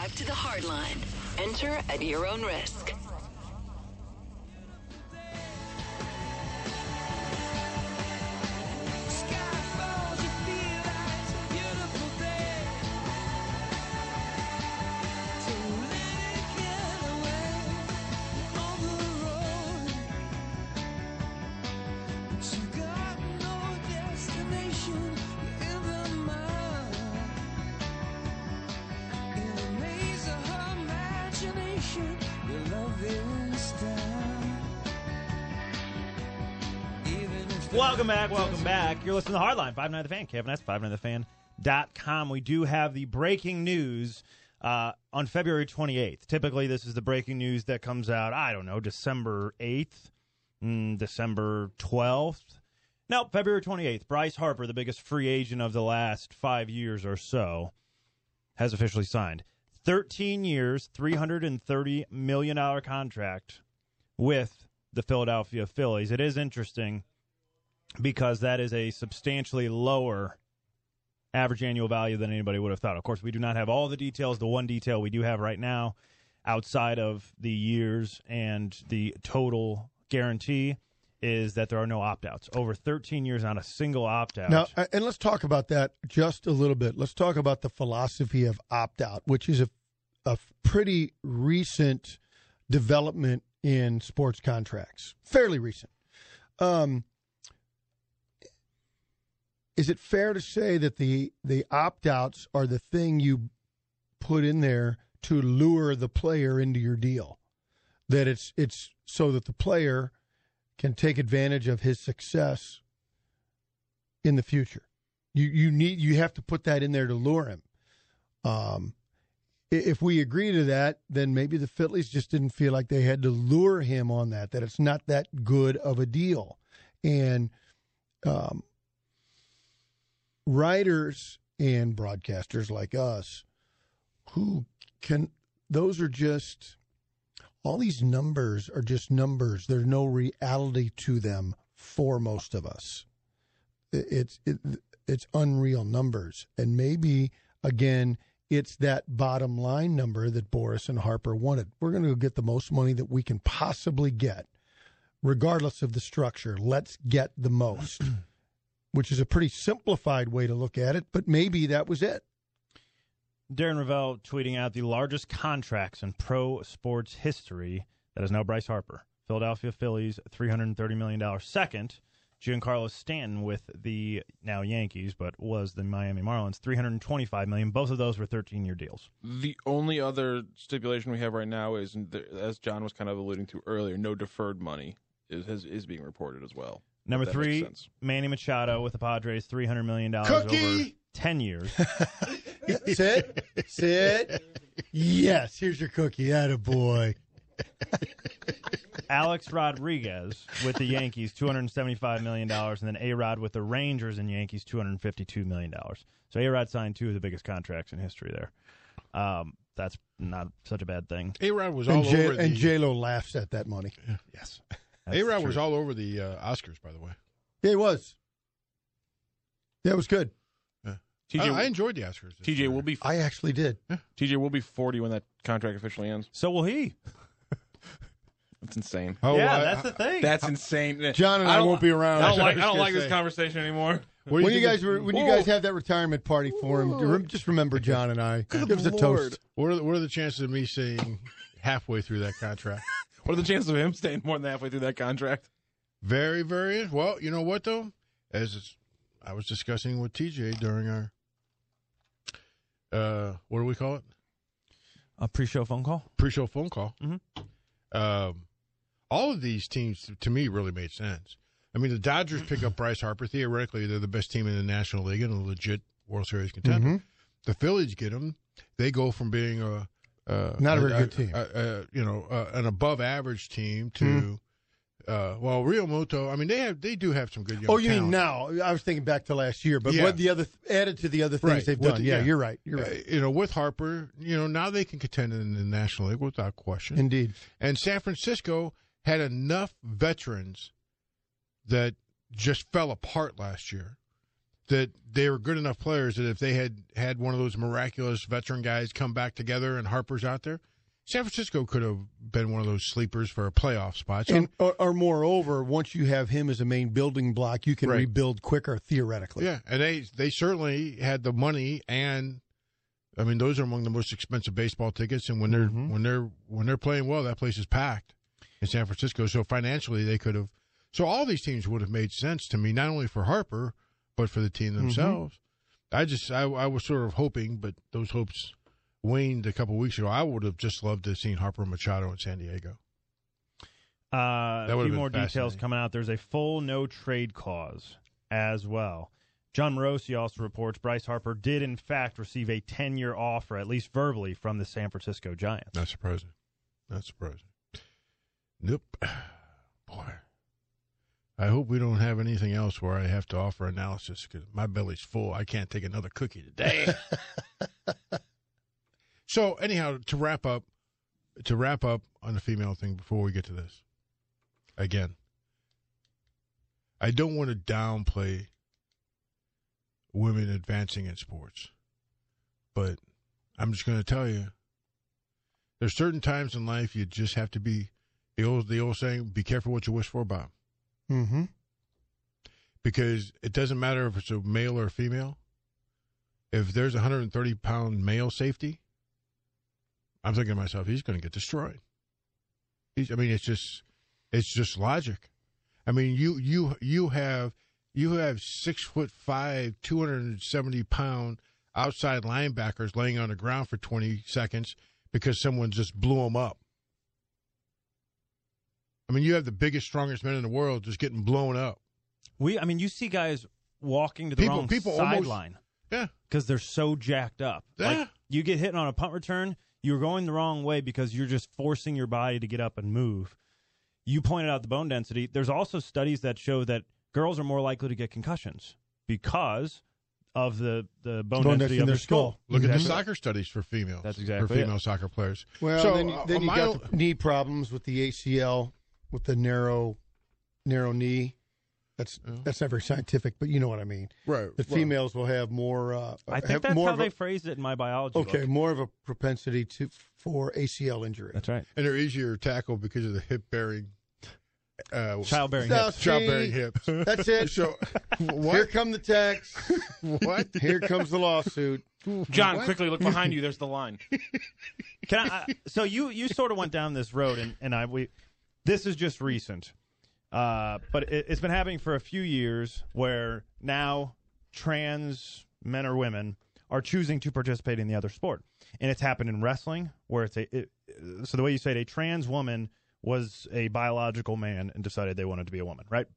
back to the Hardline. Enter at your own risk. Welcome back. You're listening to The Hardline, 590 The Fan, Kevin S., 590thefan.com. We do have the breaking news on February 28th. Typically, this is the breaking news that comes out, I don't know, December 8th, December 12th. No, February 28th. Bryce Harper, the biggest free agent of the last 5 years or so, has officially signed. 13 years, $330 million contract with the Philadelphia Phillies. It is interesting because that is a substantially lower average annual value than anybody would have thought. Of course, we do not have all the details. The one detail we do have right now, outside of the years and the total guarantee, is that there are no opt-outs. Over 13 years, not a single opt-out. Now, and let's talk about that just a little bit. Let's talk about the philosophy of opt-out, which is a pretty recent development in sports contracts. Fairly recent. Is it fair to say that the opt-outs are the thing you put in there to lure the player into your deal? That it's so that the player can take advantage of his success in the future. You have to put that in there to lure him. If we agree to that, then maybe the Phillies just didn't feel like they had to lure him on that it's not that good of a deal. And writers and broadcasters like us those are just, all these numbers are just numbers. There's no reality to them for most of us. It's unreal numbers. And maybe, again, it's that bottom line number that Boras and Harper wanted. We're going to get the most money that we can possibly get, regardless of the structure. Let's get the most. Which is a pretty simplified way to look at it, but maybe that was it. Darren Rovell tweeting out the largest contracts in pro sports history. That is now Bryce Harper. Philadelphia Phillies, $330 million. Second, Giancarlo Stanton with the now Yankees, but was the Miami Marlins, $325 million. Both of those were 13-year deals. The only other stipulation we have right now is, as John was kind of alluding to earlier, no deferred money is being reported as well. Number 3, Manny Machado with the Padres, $300 million Cookie! over 10 years. Sit. Yes, here's your cookie. Attaboy. Alex Rodriguez with the Yankees, $275 million, and then A-Rod with the Rangers and Yankees, $252 million. So A-Rod signed 2 of the biggest contracts in history there. That's not such a bad thing. A-Rod was all over and J-Lo laughs at that money. Yes. A-Rod was all over the Oscars, by the way. Yeah, he was. Yeah, it was good. Yeah. TJ, I enjoyed the Oscars. TJ will be. I actually did. Yeah. TJ will be 40 when that contract officially ends. So will he. That's insane. Oh, yeah, that's the thing. That's insane. John and I won't be around. I don't like this conversation anymore. When you guys have that retirement party for him, just remember John and I. Give us a toast. What are the chances of me saying halfway through that contract? What are the chances of him staying more than halfway through that contract? Very, very. Well, you know what, though? As I was discussing with TJ during our, what do we call it? A pre-show phone call? Pre-show phone call. Mm-hmm. All of these teams, to me, really made sense. I mean, the Dodgers pick up Bryce Harper. Theoretically, they're the best team in the National League and a legit World Series contender. Mm-hmm. The Phillies get him. They go from being not a very good team, an above-average team to, Real Muto. I mean, they do have some good young talent. You mean now? I was thinking back to last year, but what the other added to the other things they've done. You're right. You're right. With Harper, now they can contend in the National League without question. Indeed. And San Francisco had enough veterans that just fell apart last year that they were good enough players that if they had one of those miraculous veteran guys come back together and Harper's out there, San Francisco could have been one of those sleepers for a playoff spot. So, or moreover, once you have him as a main building block, you can rebuild quicker theoretically. Yeah, and they certainly had the money, and I mean those are among the most expensive baseball tickets. And when they're playing well, that place is packed in San Francisco. So financially, they could have. So all these teams would have made sense to me, not only for Harper but for the team themselves. I was sort of hoping, but those hopes waned a couple weeks ago. I would have just loved to have seen Harper Machado in San Diego. A few more details coming out. There's a full no-trade clause as well. John Morosi also reports Bryce Harper did, in fact, receive a 10-year offer, at least verbally, from the San Francisco Giants. Not surprising. Nope. Boy. I hope we don't have anything else where I have to offer analysis because my belly's full. I can't take another cookie today. So, anyhow, to wrap up on the female thing before we get to this, again, I don't want to downplay women advancing in sports, but I'm just going to tell you, there's certain times in life you just have to be, the old saying, be careful what you wish for, Bob. Mm-hmm. Because it doesn't matter if it's a male or a female. If there's a 130-pound male safety, I'm thinking to myself, he's going to get destroyed. It's just logic. I mean, you have 6'5", 270-pound outside linebackers laying on the ground for 20 seconds because someone just blew them up. I mean, you have the biggest, strongest men in the world just getting blown up. You see guys walking to the wrong sideline. Yeah. Because they're so jacked up. Yeah. Like, you get hit on a punt return, you're going the wrong way because you're just forcing your body to get up and move. You pointed out the bone density. There's also studies that show that girls are more likely to get concussions because of the bone density of their skull. Look at the soccer studies for females. That's exactly for female soccer players. Well, so, then you got the knee problems with the ACL, with the narrow knee. That's not very scientific, but you know what I mean. Right. The females will have more. I think that's how they phrased it in my biology. Okay, book. more of a propensity for ACL injury. That's right. And they're easier to tackle because of the hip-bearing. Childbearing hips. Childbearing hips. That's it. So, what? Here come the texts. What? Here comes the lawsuit. John, quickly look behind you. There's the line. So you sort of went down this road, and this is just recent. But it's been happening for a few years where now trans men or women are choosing to participate in the other sport. And it's happened in wrestling where so the way you say it, a trans woman was a biological man and decided they wanted to be a woman, right?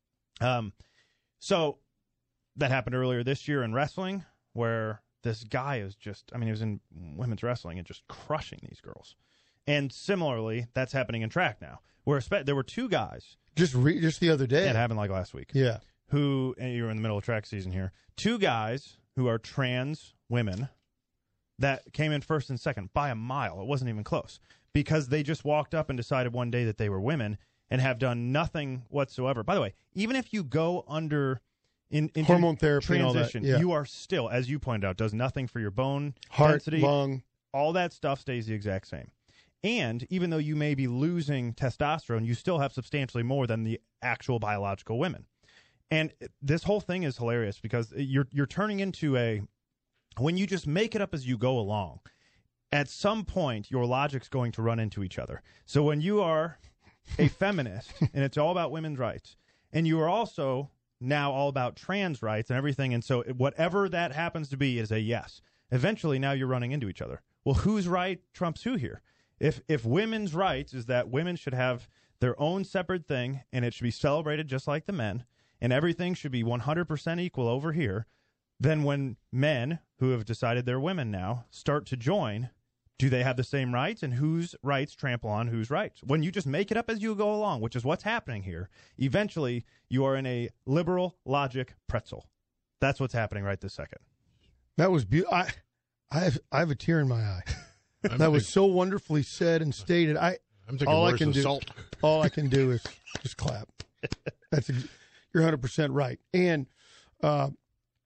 So that happened earlier this year in wrestling where this guy is he was in women's wrestling and just crushing these girls. And similarly, that's happening in track now where there were two guys. Just the other day. It happened like last week. Yeah. And you were in the middle of track season here. Two guys who are trans women that came in first and second by a mile. It wasn't even close because they just walked up and decided one day that they were women and have done nothing whatsoever. By the way, even if you go into hormone therapy transition, and all that, you are still, as you pointed out, does nothing for your bone heart, density, lung. All that stuff stays the exact same. And even though you may be losing testosterone, you still have substantially more than the actual biological women. And this whole thing is hilarious because you're turning into when you just make it up as you go along, at some point your logic's going to run into each other. So when you are a feminist and it's all about women's rights, and you are also now all about trans rights and everything, and so whatever that happens to be is a yes. Eventually now you're running into each other. Well, whose right trumps who here? If women's rights is that women should have their own separate thing and it should be celebrated just like the men and everything should be 100% equal over here, then when men who have decided they're women now start to join, do they have the same rights and whose rights trample on whose rights? When you just make it up as you go along, which is what's happening here, eventually you are in a liberal logic pretzel. That's what's happening right this second. That was beautiful. I have a tear in my eye. That was so wonderfully said and stated. I'm thinking all worse I can than do, salt. All I can do is just clap. You're 100% right. And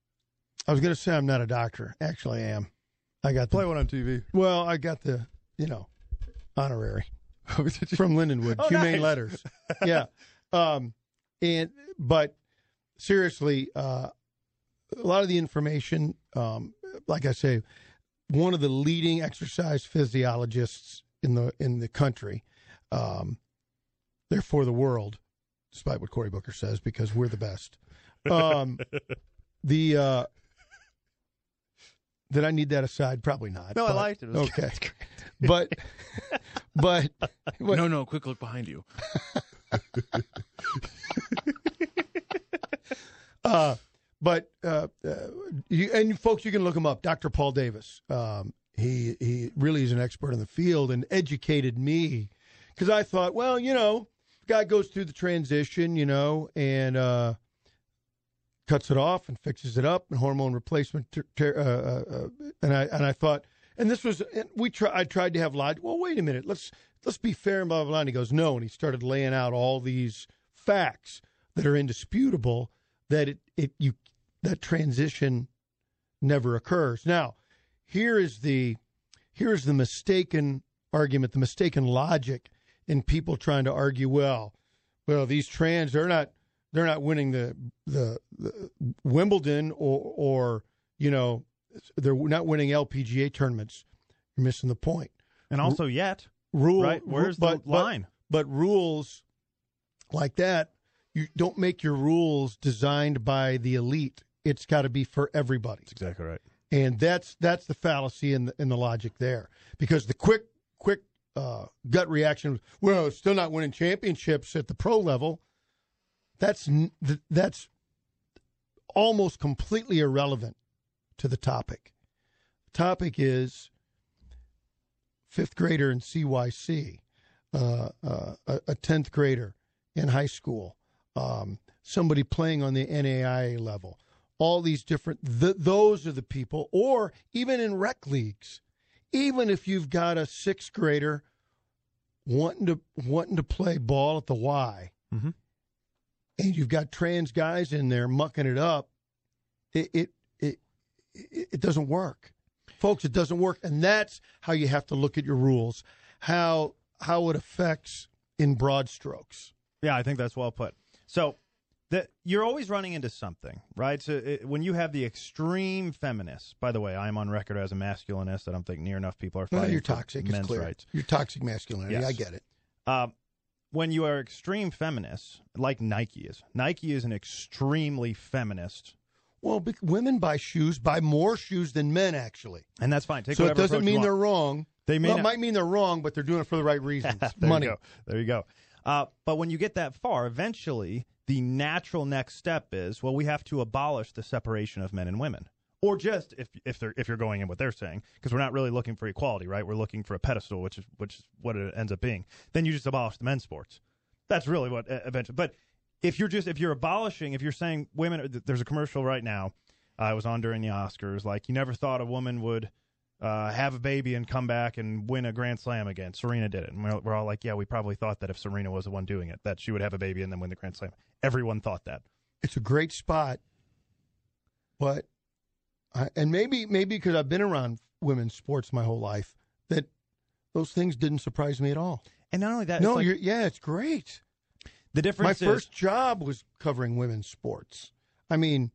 I was going to say I'm not a doctor. Actually, I am. I got Play one on TV. Well, I got the, honorary from Lindenwood, Humane nice. Letters. Yeah. But seriously, a lot of the information, like I say, one of the leading exercise physiologists in the country, therefore the world, despite what Cory Booker says, because we're the best. Did I need that aside? Probably not. No, I liked it. It was Okay. great. But No, quick look behind you. And folks, you can look him up, Dr. Paul Davis. He really is an expert in the field and educated me because I thought, well, guy goes through the transition, and cuts it off and fixes it up and hormone replacement. And I thought, and this was, I tried to have logic. Well, wait a minute, let's be fair and blah, blah, blah. And he goes, no. And he started laying out all these facts that are indisputable that that transition never occurs. Now, here is the mistaken argument, the mistaken logic in people trying to argue, well, these trans, they're not winning the Wimbledon or they're not winning LPGA tournaments. You're missing the point. And also right? Where's the line? But rules like that, you don't make your rules designed by the elite. It's got to be for everybody. That's exactly right. And that's the fallacy in the logic there. Because the quick gut reaction, well, it's still not winning championships at the pro level. That's almost completely irrelevant to the topic. The topic is fifth grader in CYC, a 10th grader in high school, somebody playing on the NAIA level. All these different, those are the people, or even in rec leagues, even if you've got a sixth grader wanting to play ball at the Y, mm-hmm. and you've got trans guys in there mucking it up, it doesn't work. Folks, it doesn't work. And that's how you have to look at your rules, how it affects in broad strokes. Yeah, I think that's well put. So you're always running into something, right? So when you have the extreme feminists, by the way, I am on record as a masculinist. I don't think near enough people are fighting you're toxic, for men's it's clear. rights. You're toxic masculinity. Yes. I get it. When you are extreme feminists, like Nike is an extremely feminist. Well, women buy more shoes than men, actually. And that's fine. So it doesn't mean they're wrong. It might mean they're wrong, but they're doing it for the right reasons. Money. There you go. But when you get that far, eventually the natural next step is, well, we have to abolish the separation of men and women. Or just, if you're going in what they're saying, because we're not really looking for equality, right? We're looking for a pedestal, which is what it ends up being. Then you just abolish the men's sports. That's really what eventually. But if you're saying women, there's a commercial right now. I was on during the Oscars. Like, you never thought a woman would have a baby and come back and win a Grand Slam again. Serena did it. And we're all like, yeah, we probably thought that if Serena was the one doing it, that she would have a baby and then win the Grand Slam. Everyone thought that. It's a great spot, but and maybe because I've been around women's sports my whole life, that those things didn't surprise me at all. And not only that, it's great. The difference My first job was covering women's sports. I mean,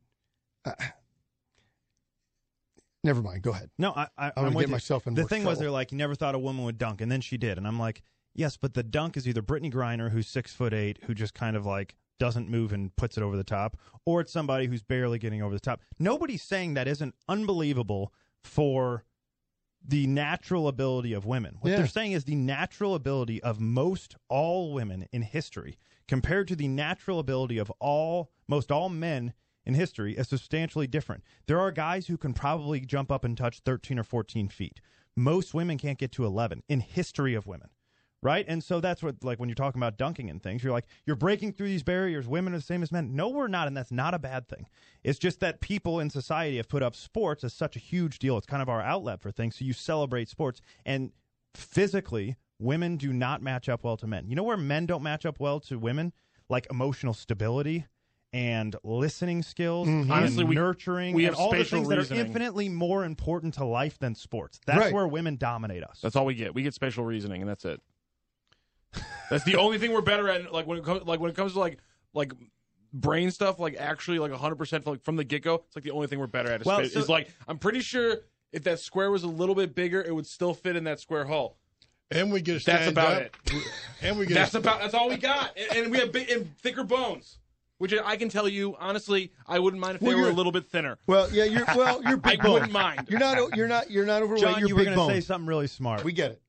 never mind. Go ahead. No, I'm going to with get you. myself in The more thing trouble. was, they're like, you never thought a woman would dunk, and then she did. And I'm like, yes, but the dunk is either Brittany Griner, who's 6'8", who just kind of like doesn't move and puts it over the top, or it's somebody who's barely getting over the top. Nobody's saying that isn't unbelievable for the natural ability of women. What they're saying is the natural ability of most all women in history compared to the natural ability of most all men in history is substantially different. There are guys who can probably jump up and touch 13 or 14 feet. Most women can't get to 11 in history of women. Right? And so that's what, like, when you're talking about dunking and things, you're like, you're breaking through these barriers. Women are the same as men. No, we're not. And that's not a bad thing. It's just that people in society have put up sports as such a huge deal. It's kind of our outlet for things. So you celebrate sports. And physically, women do not match up well to men. You know where men don't match up well to women? Like emotional stability and listening skills, Mhm. and Honestly, nurturing, we and have all the spatial things that are reasoning. infinitely more important to life than sports. That's Right. where women dominate us. That's all we get. We get spatial reasoning, and that's it. That's the only thing we're better at. Like when it comes to like brain stuff, like actually like 100% from the get go. It's like the only thing we're better at. Well, Is like I'm pretty sure if that square was a little bit bigger, it would still fit in that square hole. And we get a That's stand about up. it. And we get That's all we got, and we have big and thicker bones. Which I can tell you honestly, I wouldn't mind if they were a little bit thinner. Well, yeah, you're big I bone. wouldn't mind. You're not overweight. John, you're you were big going to bone. say something really smart. We get it.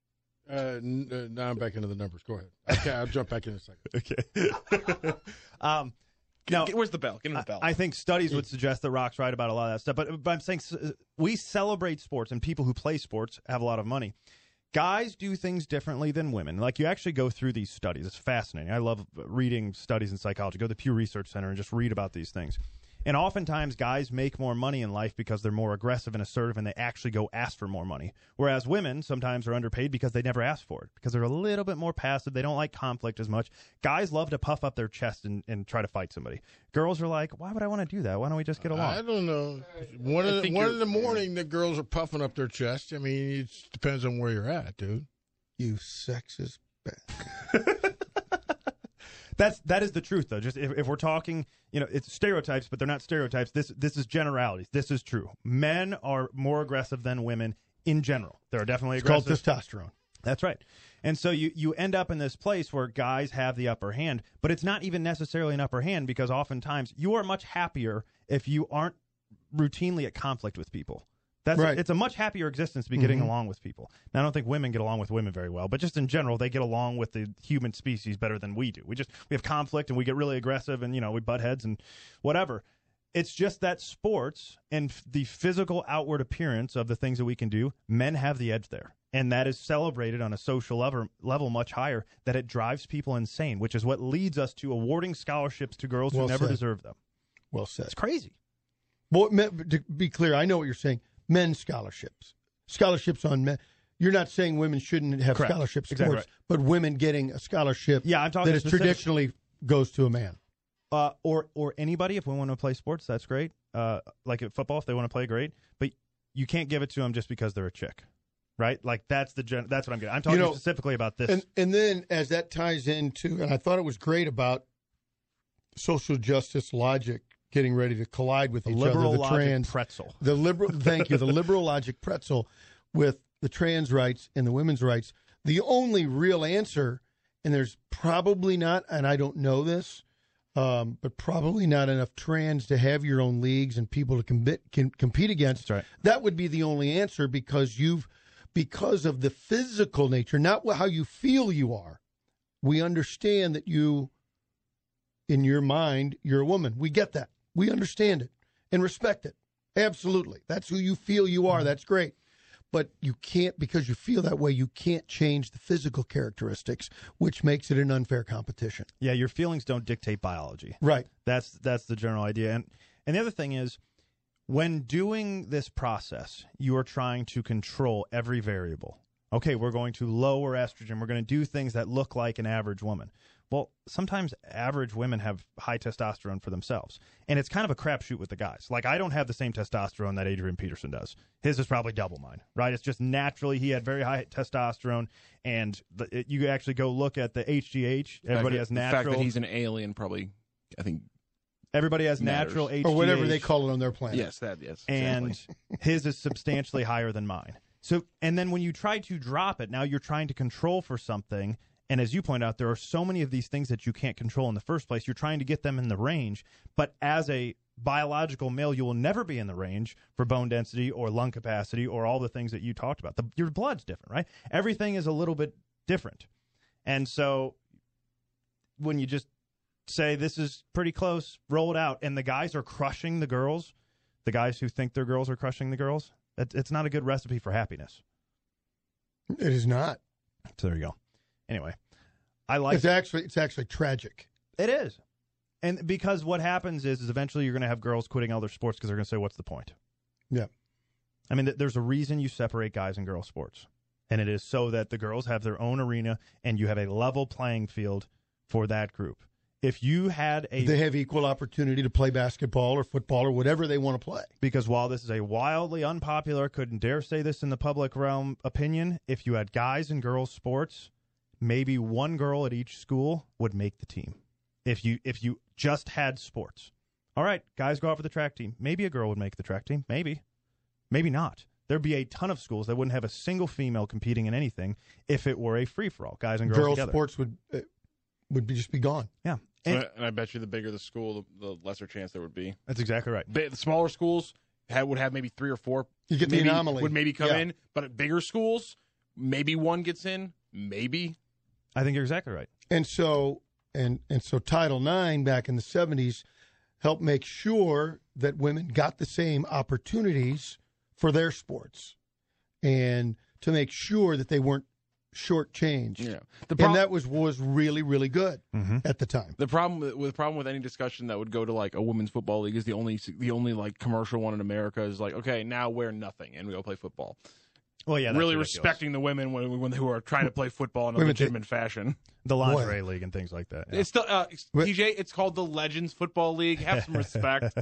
now I'm back into the numbers. Go ahead. Okay, I'll jump back in a second. Okay. Now, Where's the bell? Get in the bell. I think studies would suggest that Rock's right about a lot of that stuff. But I'm saying we celebrate sports, and people who play sports have a lot of money. Guys do things differently than women. Like, you actually go through these studies. It's fascinating. I love reading studies in psychology. Go to the Pew Research Center and just read about these things. And oftentimes, guys make more money in life because they're more aggressive and assertive, and they actually go ask for more money. Whereas women sometimes are underpaid because they never ask for it, because they're a little bit more passive. They don't like conflict as much. Guys love to puff up their chest and try to fight somebody. Girls are like, why would I want to do that? Why don't we just get along? I don't know. One in the morning, the girls are puffing up their chest. I mean, it depends on where you're at, dude. You sexist bastard. That is the truth, though. Just if we're talking, it's stereotypes, but they're not stereotypes. This is generalities. This is true. Men are more aggressive than women in general. They're definitely It's called aggressive. testosterone. That's right. And so you end up in this place where guys have the upper hand, but it's not even necessarily an upper hand, because oftentimes you are much happier if you aren't routinely at conflict with people. Right. It's a much happier existence to be getting along with people. Now, I don't think women get along with women very well, but just in general, they get along with the human species better than we do. We have conflict, and we get really aggressive, and we butt heads and whatever. It's just that sports and the physical outward appearance of the things that we can do, men have the edge there. And that is celebrated on a social level much higher, that it drives people insane, which is what leads us to awarding scholarships to girls who never deserve them. Well said. It's crazy. Well, to be clear, I know what you're saying. Men's scholarships on men. You're not saying women shouldn't have Correct. scholarship sports, Exactly right. but women getting a scholarship Yeah, I'm talking that is traditionally goes to a man. Or anybody, if we want to play sports, that's great. Like at football, if they want to play, great. But you can't give it to them just because they're a chick, right? Like that's what I'm getting. I'm talking specifically about this. And then as that ties into, and I thought it was great about social justice logic getting ready to collide with each liberal other. The logic trans pretzel. The liberal, thank you, the liberal logic pretzel with the trans rights and the women's rights. The only real answer, and there's probably not, and I don't know this, but probably not enough trans to have your own leagues and people to compete against. That's right. That would be the only answer, because of the physical nature, not how you feel you are. We understand that you, in your mind, you're a woman. We get that. We understand it and respect it. Absolutely. That's who you feel you are. That's great. But you can't, because you feel that way, you can't change the physical characteristics, which makes it an unfair competition. Yeah, your feelings don't dictate biology. Right. That's the general idea. And the other thing is, when doing this process, you are trying to control every variable. Okay, we're going to lower estrogen. We're going to do things that look like an average woman. Well, sometimes average women have high testosterone for themselves. And it's kind of a crapshoot with the guys. Like, I don't have the same testosterone that Adrian Peterson does. His is probably double mine, right? It's just naturally he had very high testosterone. And you actually go look at the HGH. Everybody has natural. The fact that he's an alien probably, I think. Everybody has matters. natural HGH. Or whatever they call it on their planet. Yes, yes. And exactly. his is substantially higher than mine. So, and then when you try to drop it, now you're trying to control for something. And as you point out, there are so many of these things that you can't control in the first place. You're trying to get them in the range. But as a biological male, you will never be in the range for bone density or lung capacity or all the things that you talked about. Your blood's different, right? Everything is a little bit different. And so when you just say this is pretty close, roll it out, and the guys are crushing the girls, the guys who think their girls are crushing the girls, it's not a good recipe for happiness. It is not. So there you go. Anyway, I like it's actually tragic. It is. And because what happens is eventually you're going to have girls quitting other sports because they're going to say, what's the point? Yeah. I mean, there's a reason you separate guys and girls sports. And it is so that the girls have their own arena and you have a level playing field for that group. If you had They have equal opportunity to play basketball or football or whatever they want to play. because while this is a wildly unpopular, couldn't dare say this in the public realm opinion, if you had guys and girls sports, maybe one girl at each school would make the team. If you just had sports. All right, guys go out for the track team. Maybe a girl would make the track team. Maybe not. There'd be a ton of schools that wouldn't have a single female competing in anything if it were a free-for-all, guys and girls Girls together. sports would just be gone. Yeah. And I bet you the bigger the school, the lesser chance there would be. That's exactly right. The smaller schools would have maybe 3 or 4. You get the anomaly. Would maybe come Yeah. in, but at bigger schools, maybe one gets in, maybe. I think you're exactly right. And so Title IX back in the 70s helped make sure that women got the same opportunities for their sports and to make sure that they weren't shortchanged. Yeah. And that was really, really good Mm-hmm. at the time. The problem with any discussion that would go to like a women's football league is the only like commercial one in America is like, okay, now wear nothing and we go play football. Well, yeah, that's really ridiculous. respecting the women when who are trying to play football in a Women legitimate fashion. The lingerie league and things like that. Yeah. It's still TJ. It's called the Legends Football League. Have some respect.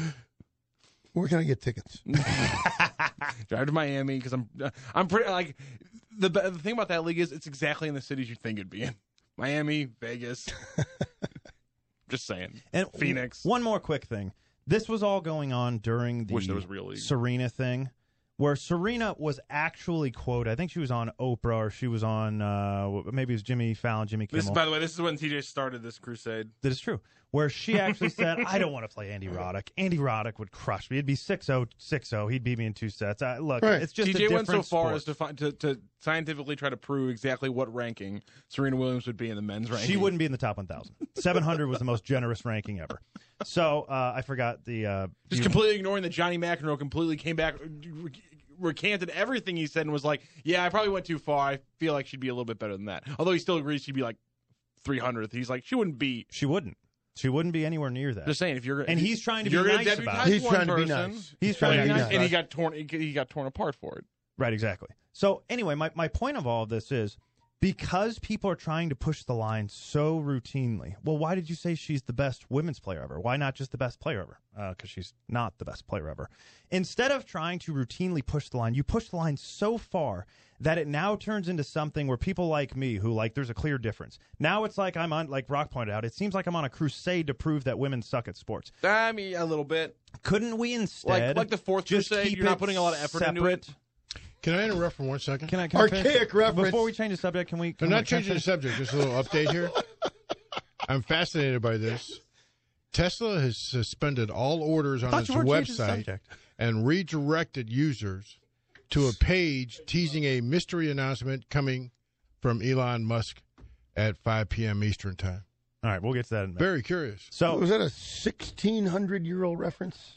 Where can I get tickets? Drive to Miami because I'm pretty like the thing about that league is it's exactly in the cities you think it'd be in. Miami, Vegas. Just saying. And Phoenix. One more quick thing. This was all going on during Wish there the was real league. Serena thing, where Serena was actually quoted. I think she was on Oprah, or she was on maybe it was Jimmy Fallon, Jimmy Kimmel. By the way, this is when TJ started this crusade. That is true. Where she actually said, I don't want to play Andy Roddick. Andy Roddick would crush me. It'd be 6-0, 6-0. He'd beat me in 2 sets. Look, Right. it's just a TJ different went so far sport. as to scientifically try to prove exactly what ranking Serena Williams would be in the men's ranking. She wouldn't be in the top 1,000. 700 was the most generous ranking ever. So I forgot the... Just completely ignoring that Johnny McEnroe completely came back, recanted everything he said, and was like, yeah, I probably went too far. I feel like she'd be a little bit better than that. Although he still agrees she'd be like 300th. He's like, she wouldn't be. She wouldn't. She wouldn't be anywhere near that. Just saying, if you're And he's trying to if you're be gonna nice about deputize it. He's one trying to be person, nice. He's trying to be nice. and he got torn apart for it. Right, exactly. So anyway, my point of all of this is because people are trying to push the line so routinely. Well, why did you say she's the best women's player ever? Why not just the best player ever? Because she's not the best player ever. Instead of trying to routinely push the line, you push the line so far that it now turns into something where people like me, who like there's a clear difference. Now it's like I'm on, like Rock pointed out, it seems like I'm on a crusade to prove that women suck at sports. I mean, a little bit. Couldn't we instead Like the fourth just crusade, keep you're not it putting a lot of effort into separate? it. Can I interrupt for 1 second? Can I Archaic finish? reference. Before we change the subject, can we? They're can not I changing the finish? subject. Just a little update here. I'm fascinated by this. Tesla has suspended all orders on Thought its you were changing the website subject. and redirected users to a page teasing a mystery announcement coming from Elon Musk at 5 p.m. Eastern Time. All right, we'll get to that in a minute. Very curious. So, Was that a 1,600-year-old reference?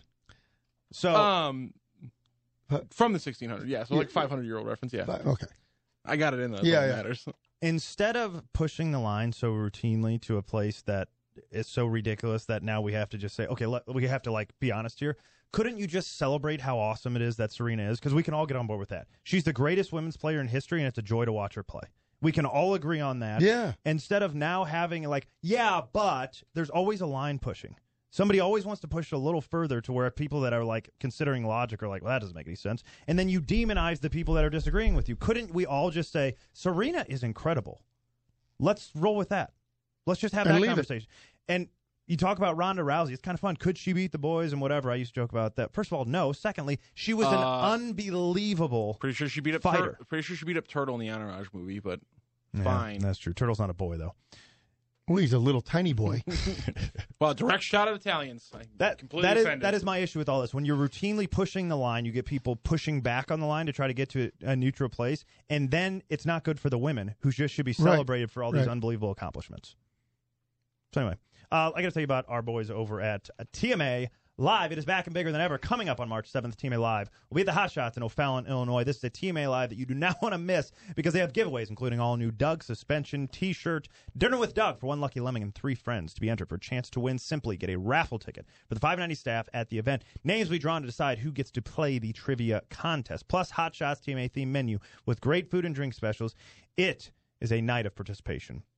From the 1600, yeah, so like 500-year-old reference, yeah. Okay. I got it in there. Yeah, That yeah. matters. instead of pushing the line so routinely to a place that is so ridiculous that now we have to just say, okay, we have to like be honest here. Couldn't you just celebrate how awesome it is that Serena is? Because we can all get on board with that. She's the greatest women's player in history, and it's a joy to watch her play. We can all agree on that. Yeah. Instead of now having like, yeah, but there's always a line pushing. Somebody always wants to push it a little further to where people that are like considering logic are like, well, that doesn't make any sense. And then you demonize the people that are disagreeing with you. Couldn't we all just say, Serena is incredible? Let's roll with that. Let's just have And that leave it. conversation. And you talk about Ronda Rousey. It's kind of fun. Could she beat the boys and whatever? I used to joke about that. First of all, no. Secondly, she was an unbelievable Pretty sure she beat up fighter. Pretty sure she beat up Turtle in the Entourage movie, but Yeah, fine. That's true. Turtle's not a boy, though. Well, he's a little tiny boy. Well, direct shot at Italians. That completely offended. that is my issue with all this. When you're routinely pushing the line, you get people pushing back on the line to try to get to a neutral place, and then it's not good for the women who just should be celebrated for all these Right. unbelievable accomplishments. So anyway, I got to tell you about our boys over at TMA Live. It is back and bigger than ever. Coming up on March 7th, TMA Live will be at the Hot Shots in O'Fallon, Illinois. This is a TMA Live that you do not want to miss because they have giveaways, including all new Doug suspension, T-shirt, dinner with Doug for one lucky lemming and 3 friends. To be entered for a chance to win, simply get a raffle ticket for the 590 staff at the event. Names will be drawn to decide who gets to play the trivia contest. Plus, Hot Shots TMA theme menu with great food and drink specials. It is a night of participation.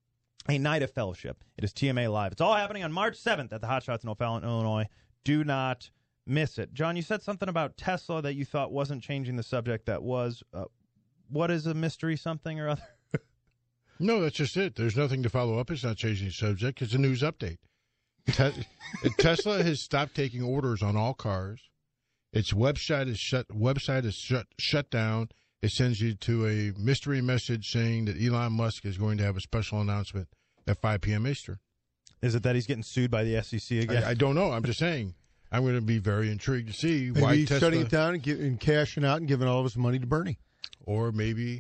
a night of fellowship. It is TMA Live. It's all happening on March 7th at the Hot Shots in O'Fallon, Illinois. Do not miss it. John, you said something about Tesla that you thought wasn't changing the subject. That was, what is a mystery something or other? No, that's just it. There's nothing to follow up. It's not changing the subject. It's a news update. Tesla has stopped taking orders on all cars. Its website is shut down. It sends you to a mystery message saying that Elon Musk is going to have a special announcement at 5 p.m. Eastern. Is it that he's getting sued by the SEC again? I don't know. I'm just saying. I'm going to be very intrigued to see Maybe why he's Tesla, shutting it down and cashing out and giving all of his money to Bernie. or maybe,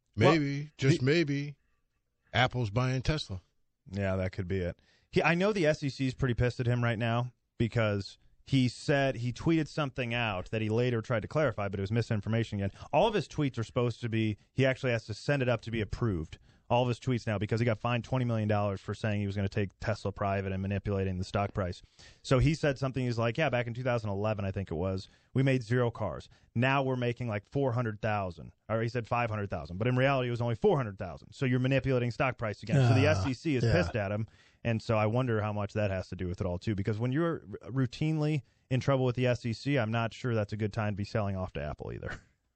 Apple's buying Tesla. Yeah, that could be it. I know the SEC is pretty pissed at him right now because he said he tweeted something out that he later tried to clarify, but it was misinformation again. All of his tweets are supposed to be, he actually has to send it up to be approved. All of his tweets now, because he got fined $20 million for saying he was going to take Tesla private and manipulating the stock price. So he said something, he's like, yeah, back in 2011, I think it was, we made 0 cars. Now we're making like 400,000. Or he said 500,000. But in reality, it was only 400,000. So you're manipulating stock price again. So the SEC is pissed at him. And so I wonder how much that has to do with it all, too. Because when you're routinely in trouble with the SEC, I'm not sure that's a good time to be selling off to Apple either.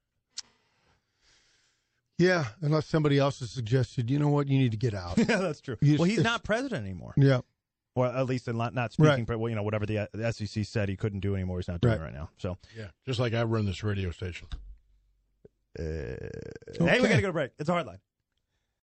Yeah, unless somebody else has suggested, you know what, you need to get out. Yeah, that's true. Well, he's not president anymore. Yeah. Or at least not speaking, but whatever the SEC said he couldn't do anymore, he's not doing it right now. So yeah, just like I run this radio station. Hey, we got to go to break. It's a Hardline.